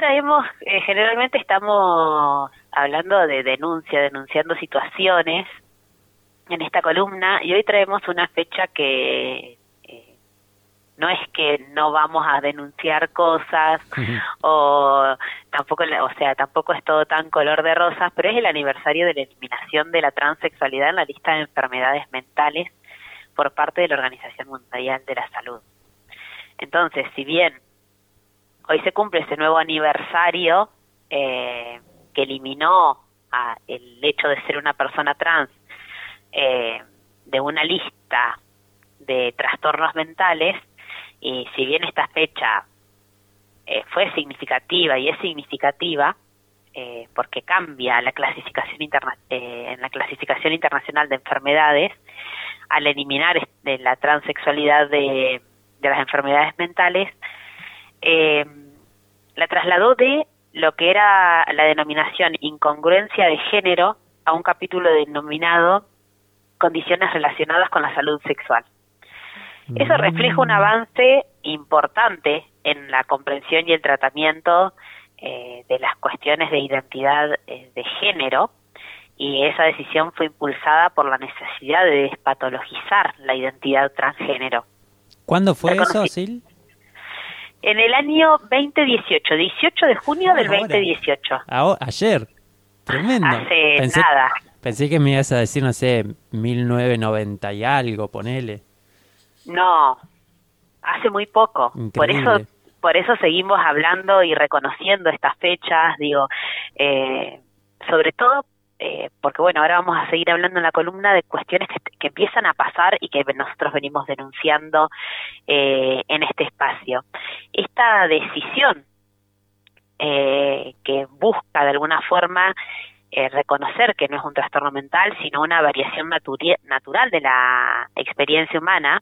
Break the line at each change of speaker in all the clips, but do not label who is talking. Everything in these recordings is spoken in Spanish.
traemos, generalmente estamos hablando de denunciando situaciones en esta columna, y hoy traemos una fecha que no es que no vamos a denunciar cosas o tampoco es todo tan color de rosas, pero es el aniversario de la eliminación de la transexualidad en la lista de enfermedades mentales por parte de la Organización Mundial de la Salud. Entonces, si bien hoy se cumple ese nuevo aniversario que eliminó el hecho de ser una persona trans de una lista de trastornos mentales, y si bien esta fecha fue significativa y es significativa porque cambia la clasificación en la clasificación internacional de enfermedades al eliminar la transexualidad de las enfermedades mentales, la trasladó de lo que era la denominación incongruencia de género a un capítulo denominado condiciones relacionadas con la salud sexual. Eso refleja un avance importante en la comprensión y el tratamiento de las cuestiones de identidad de género, y esa decisión fue impulsada por la necesidad de despatologizar la identidad transgénero.
¿Cuándo fue eso, Sil?
En el año 2018, 18 de junio del 2018.
Ayer, tremendo.
Nada.
Pensé que me ibas a decir, no sé, 1990 y algo, ponele.
No, hace muy poco.
Increíble.
Por eso seguimos hablando y reconociendo estas fechas, sobre todo porque bueno, ahora vamos a seguir hablando en la columna de cuestiones que empiezan a pasar y que nosotros venimos denunciando en este espacio. Esta decisión que busca de alguna forma reconocer que no es un trastorno mental, sino una variación natural de la experiencia humana,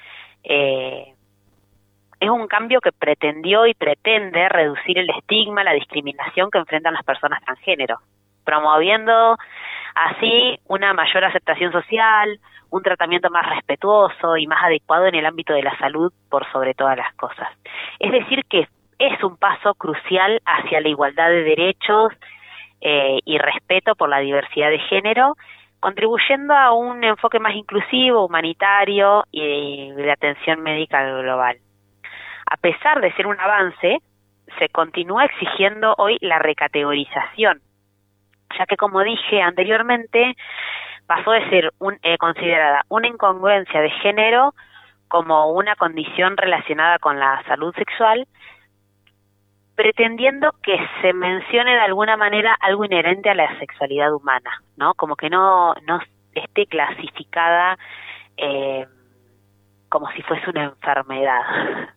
es un cambio que pretendió y pretende reducir el estigma, la discriminación que enfrentan las personas transgénero, promoviendo así una mayor aceptación social, un tratamiento más respetuoso y más adecuado en el ámbito de la salud por sobre todas las cosas. Es decir, que es un paso crucial hacia la igualdad de derechos y respeto por la diversidad de género, contribuyendo a un enfoque más inclusivo, humanitario y de atención médica global. A pesar de ser un avance, se continúa exigiendo hoy la recategorización, ya que, como dije anteriormente, pasó de ser considerada una incongruencia de género como una condición relacionada con la salud sexual, pretendiendo que se mencione de alguna manera algo inherente a la sexualidad humana, ¿no? Como que no esté clasificada como si fuese una enfermedad.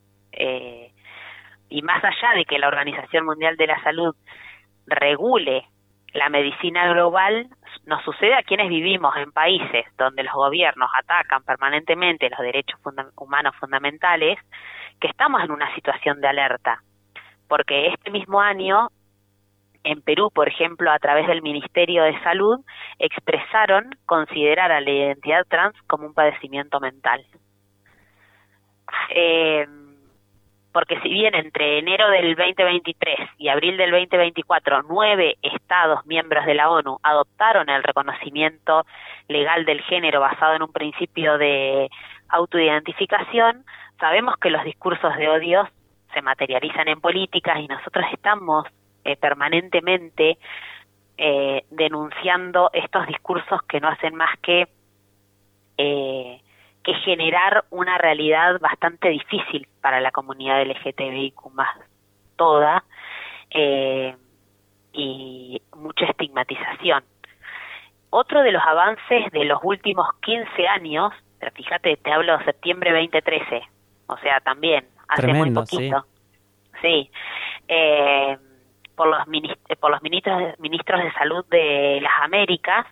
Y más allá de que la Organización Mundial de la Salud regule la medicina global, nos sucede a quienes vivimos en países donde los gobiernos atacan permanentemente los derechos humanos fundamentales, que estamos en una situación de alerta. Porque este mismo año, en Perú, por ejemplo, a través del Ministerio de Salud, expresaron considerar a la identidad trans como un padecimiento mental. Porque si bien entre enero del 2023 y abril del 2024, 9 estados miembros de la ONU adoptaron el reconocimiento legal del género basado en un principio de autoidentificación, sabemos que los discursos de odio se materializan en políticas y nosotros estamos permanentemente denunciando estos discursos que no hacen más que generar una realidad bastante difícil para la comunidad LGTBIQ+, toda, y mucha estigmatización. Otro de los avances de los últimos 15 años, pero fíjate, te hablo de septiembre 2013, o sea, también hace
Tremendo,
muy poquito. Sí. Por los ministros de salud de las Américas,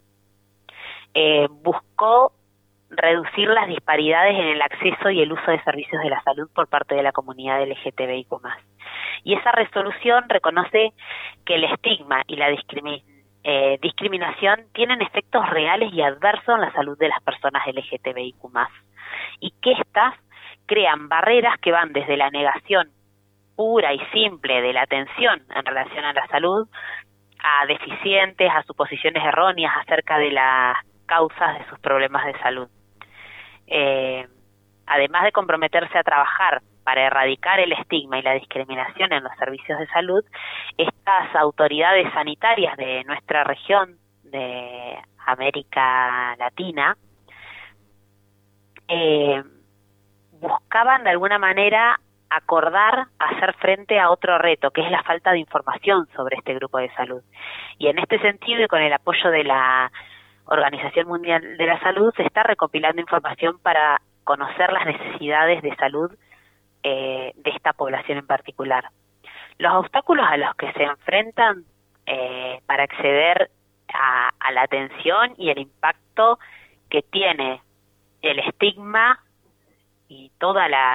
buscó reducir las disparidades en el acceso y el uso de servicios de la salud por parte de la comunidad LGTBIQ+. Y esa resolución reconoce que el estigma y la discriminación tienen efectos reales y adversos en la salud de las personas LGTBIQ+, y que éstas crean barreras que van desde la negación pura y simple de la atención en relación a la salud, a deficientes, a suposiciones erróneas acerca de las causas de sus problemas de salud. Además de comprometerse a trabajar para erradicar el estigma y la discriminación en los servicios de salud, estas autoridades sanitarias de nuestra región de América Latina buscaban de alguna manera acordar hacer frente a otro reto, que es la falta de información sobre este grupo de salud. Y en este sentido, y con el apoyo de la Organización Mundial de la Salud, se está recopilando información para conocer las necesidades de salud de esta población en particular. Los obstáculos a los que se enfrentan para acceder a la atención y el impacto que tiene el estigma y toda la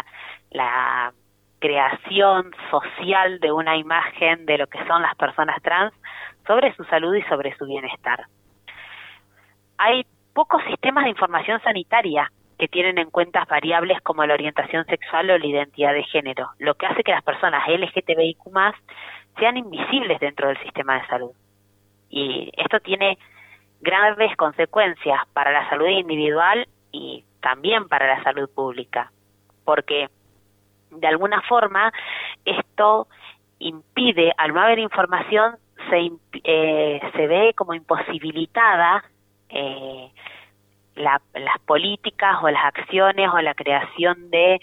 creación social de una imagen de lo que son las personas trans sobre su salud y sobre su bienestar. Hay pocos sistemas de información sanitaria que tienen en cuenta variables como la orientación sexual o la identidad de género, lo que hace que las personas LGTBIQ+ sean invisibles dentro del sistema de salud. Y esto tiene graves consecuencias para la salud individual y también para la salud pública, porque de alguna forma esto impide, al no haber información, se ve como imposibilitada las políticas o las acciones o la creación de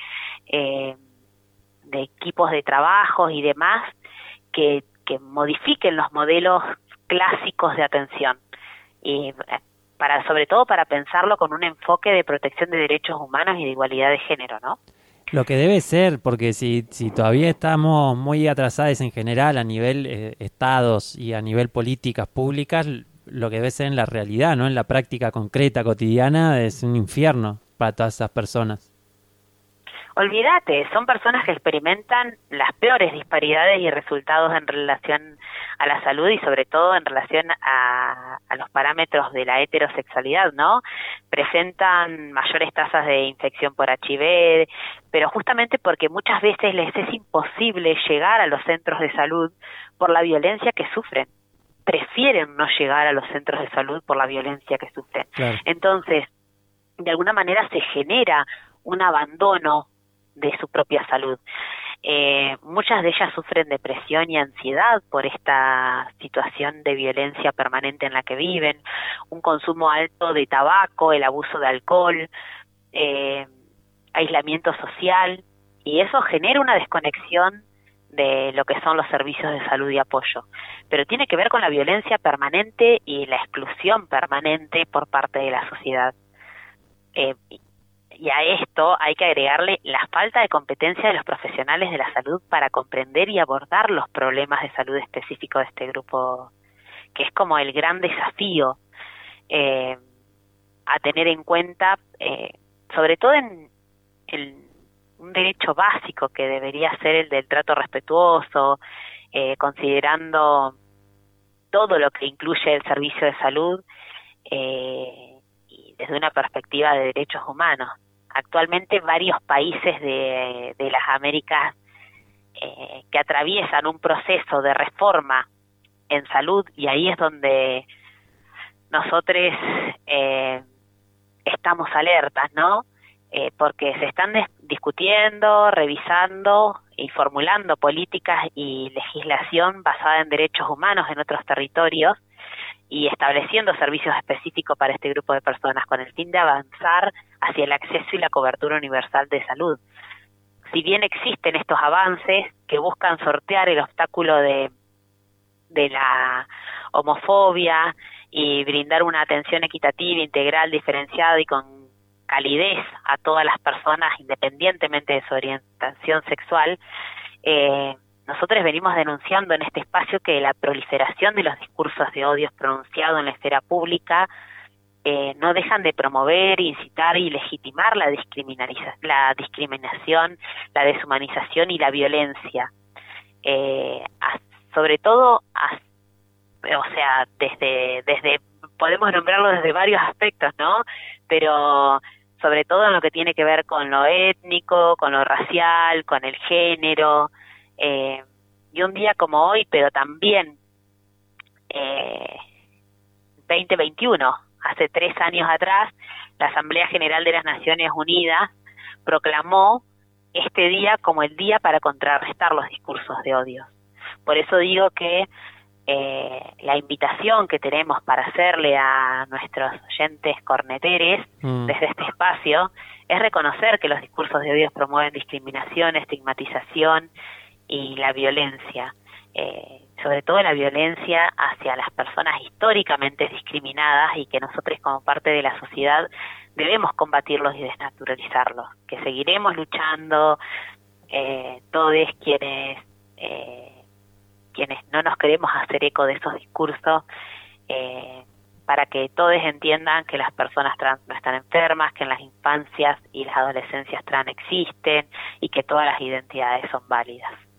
equipos de trabajo y demás que modifiquen los modelos clásicos de atención, y sobre todo para pensarlo con un enfoque de protección de derechos humanos y de igualdad de género, ¿no?
Lo que debe ser, porque si todavía estamos muy atrasados en general a nivel estados y a nivel políticas públicas, lo que debe ser en la realidad, ¿no? En la práctica concreta, cotidiana, es un infierno para todas esas personas.
Olvídate, son personas que experimentan las peores disparidades y resultados en relación a la salud y sobre todo en relación a los parámetros de la heterosexualidad, ¿no? Presentan mayores tasas de infección por HIV, pero justamente porque muchas veces les es imposible llegar a los centros de salud por la violencia que sufren. Prefieren no llegar a los centros de salud por la violencia que sufren. Claro. Entonces, de alguna manera se genera un abandono de su propia salud. Muchas de ellas sufren depresión y ansiedad por esta situación de violencia permanente en la que viven, un consumo alto de tabaco, el abuso de alcohol, aislamiento social, y eso genera una desconexión de lo que son los servicios de salud y apoyo. Pero tiene que ver con la violencia permanente y la exclusión permanente por parte de la sociedad. Y a esto hay que agregarle la falta de competencia de los profesionales de la salud para comprender y abordar los problemas de salud específicos de este grupo, que es como el gran desafío a tener en cuenta, sobre todo en un derecho básico que debería ser el del trato respetuoso, considerando todo lo que incluye el servicio de salud y desde una perspectiva de derechos humanos. Actualmente varios países de las Américas que atraviesan un proceso de reforma en salud, y ahí es donde nosotros estamos alertas, ¿no? Porque se están discutiendo, revisando y formulando políticas y legislación basada en derechos humanos en otros territorios y estableciendo servicios específicos para este grupo de personas con el fin de avanzar hacia el acceso y la cobertura universal de salud. Si bien existen estos avances que buscan sortear el obstáculo de la homofobia y brindar una atención equitativa, integral, diferenciada y con calidez a todas las personas independientemente de su orientación sexual, nosotros venimos denunciando en este espacio que la proliferación de los discursos de odio pronunciados en la esfera pública no dejan de promover, incitar y legitimar la discriminación, la deshumanización y la violencia. Sobre todo, o sea, desde podemos nombrarlo desde varios aspectos, ¿no? Pero sobre todo en lo que tiene que ver con lo étnico, con lo racial, con el género, Y un día como hoy, pero también 2021, hace 3 años atrás, la Asamblea General de las Naciones Unidas proclamó este día como el día para contrarrestar los discursos de odio. Por eso digo que la invitación que tenemos para hacerle a nuestros oyentes corneteres desde este espacio es reconocer que los discursos de odio promueven discriminación, estigmatización y la violencia, sobre todo la violencia hacia las personas históricamente discriminadas, y que nosotros como parte de la sociedad debemos combatirlos y desnaturalizarlos, que seguiremos luchando todos quienes no nos queremos hacer eco de esos discursos, para que todos entiendan que las personas trans no están enfermas, que en las infancias y las adolescencias trans existen y que todas las identidades son válidas.